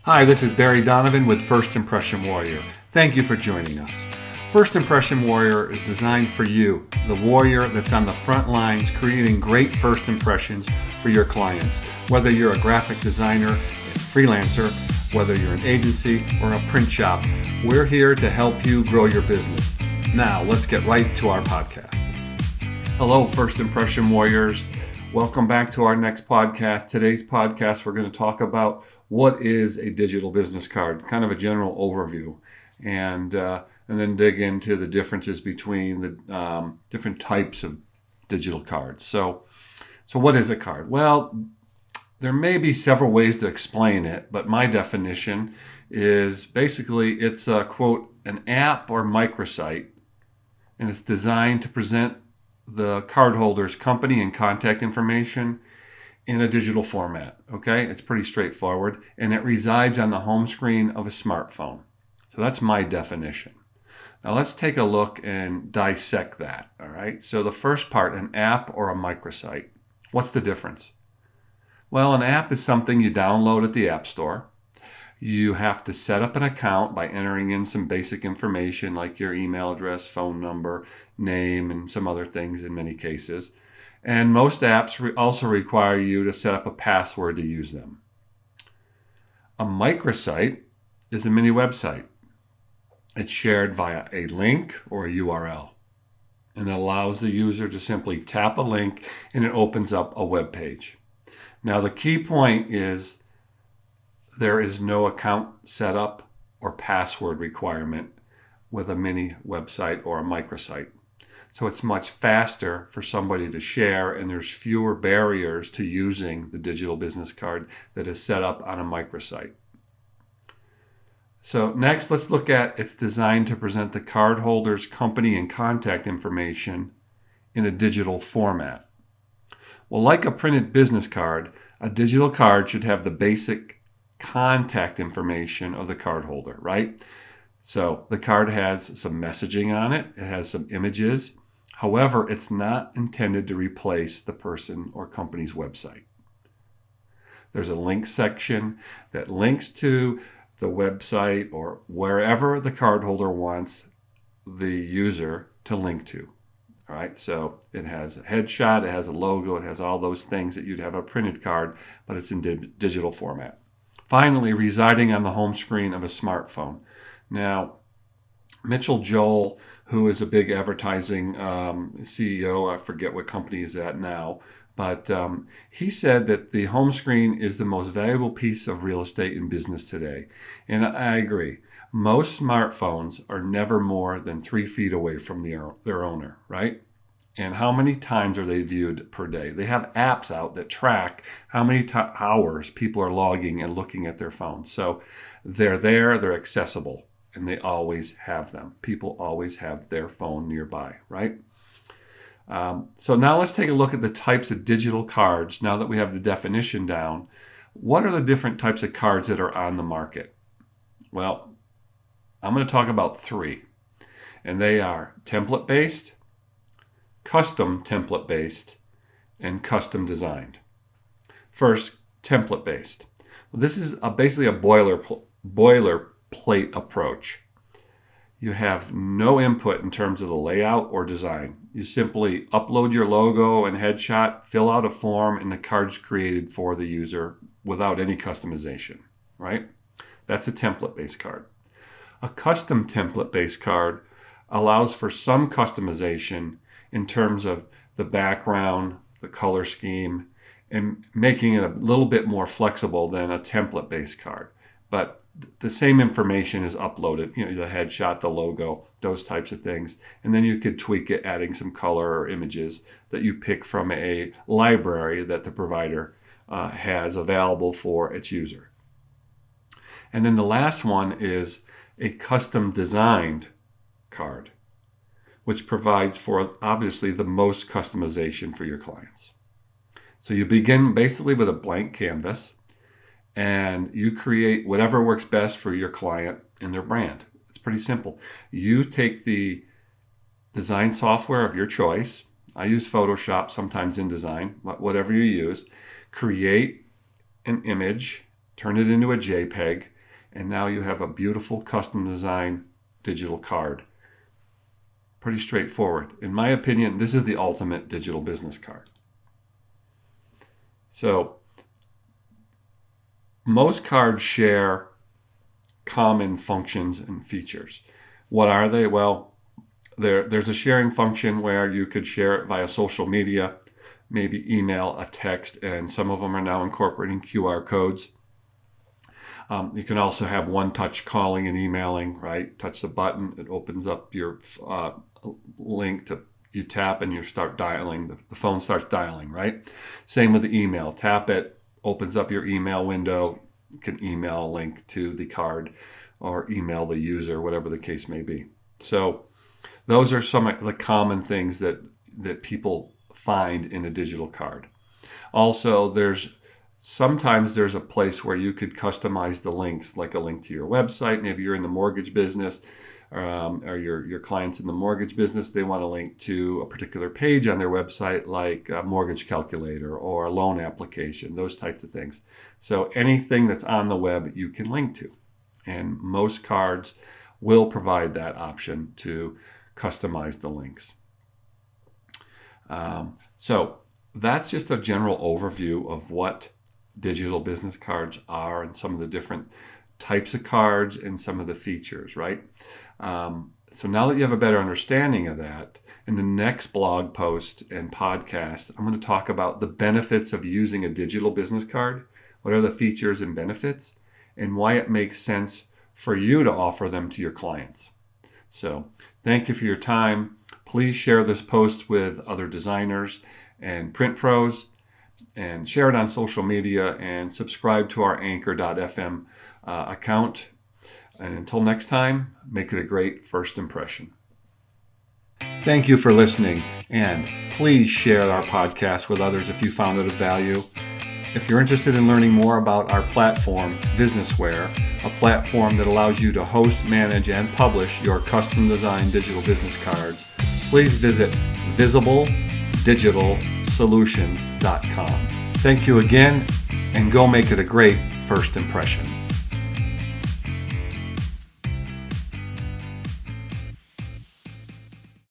Hi, this is Barry Donovan with First Impression Warrior. Thank you for joining us. First Impression Warrior is designed for you, the warrior that's on the front lines creating great first impressions for your clients. Whether you're a graphic designer, a freelancer, whether you're an agency or a print shop, we're here to help you grow your business. Now, let's get right to our podcast. Hello, First Impression Warriors. Welcome back to our next podcast. Today's podcast, we're going to talk about what is a digital business card, kind of a general overview, and then dig into the differences between the different types of digital cards. So what is a card? Well, there may be several ways to explain it, but my definition is basically it's a, quote, an app or microsite, and it's designed to present the cardholder's company and contact information in a digital format. Okay, it's pretty straightforward, and it resides on the home screen of a smartphone. So that's my definition. Now let's take a look and dissect that. All right, so the first part, an app or a microsite. What's the difference? Well, an app is something you download at the App Store. You have to set up an account by entering in some basic information like your email address, phone number, name, and some other things in many cases. And most apps also require you to set up a password to use them. A microsite is a mini website. It's shared via a link or a URL, and it allows the user to simply tap a link and it opens up a web page. Now, the key point is there is no account setup or password requirement with a mini website or a microsite. So it's much faster for somebody to share, and there's fewer barriers to using the digital business card that is set up on a microsite. So next, let's look at it's designed to present the cardholder's company and contact information in a digital format. Well, like a printed business card, a digital card should have the basic contact information of the cardholder, right? So the card has some messaging on it. It has some images. However, it's not intended to replace the person or company's website. There's a link section that links to the website or wherever the cardholder wants the user to link to. All right, so it has a headshot, it has a logo, it has all those things that you'd have a printed card, but it's in digital format. Finally, residing on the home screen of a smartphone. Now, Mitchell Joel, who is a big advertising CEO, I forget what company he's at now, but he said that the home screen is the most valuable piece of real estate in business today. And I agree. Most smartphones are never more than 3 feet away from their owner, right? And how many times are they viewed per day? They have apps out that track how many hours people are logging and looking at their phones. So they're there, they're accessible, and they always have them. People always have their phone nearby, right? So now let's take a look at the types of digital cards. Now that we have the definition down, what are the different types of cards that are on the market? Well, I'm going to talk about 3, and they are template-based, custom template-based, and custom designed. First, template-based. This is basically a boilerplate approach. You have no input in terms of the layout or design. You simply upload your logo and headshot, fill out a form, and the card's created for the user without any customization, right? That's a template-based card. A custom template-based card allows for some customization in terms of the background, the color scheme, and making it a little bit more flexible than a template-based card. But the same information is uploaded, the headshot, the logo, those types of things. And then you could tweak it, adding some color or images that you pick from a library that the provider has available for its user. And then the last one is a custom designed card, which provides for obviously the most customization for your clients. So you begin basically with a blank canvas and you create whatever works best for your client and their brand. It's pretty simple. You take the design software of your choice. I use Photoshop, sometimes InDesign, whatever you use. Create an image, turn it into a JPEG, and now you have a beautiful custom design digital card. Pretty straightforward. In my opinion, this is the ultimate digital business card. So most cards share common functions and features. What are they? Well, there's a sharing function where you could share it via social media, maybe email, a text, and some of them are now incorporating QR codes. You can also have one-touch calling and emailing, right? Touch the button, it opens up your link to you tap and you start dialing. The phone starts dialing, right? Same with the email. Tap it, opens up your email window. You can email a link to the card or email the user, whatever the case may be. So those are some of the common things that people find in a digital card. Also, sometimes there's a place where you could customize the links, like a link to your website. Maybe you're in the mortgage business, or your clients in the mortgage business, they want to link to a particular page on their website, like a mortgage calculator or a loan application, those types of things. So anything that's on the web, you can link to. And most cards will provide that option to customize the links. So that's just a general overview of what digital business cards are and some of the different types of cards and some of the features, right? So now that you have a better understanding of that, in the next blog post and podcast, I'm going to talk about the benefits of using a digital business card. What are the features and benefits, and why it makes sense for you to offer them to your clients. So thank you for your time. Please share this post with other designers and print pros, and share it on social media, and subscribe to our Anchor.fm account. And until next time, make it a great first impression. Thank you for listening, and please share our podcast with others if you found it of value. If you're interested in learning more about our platform, Businessware, a platform that allows you to host, manage, and publish your custom designed digital business cards, please visit visibleDigitalSolutions.com. Thank you again, and go make it a great first impression.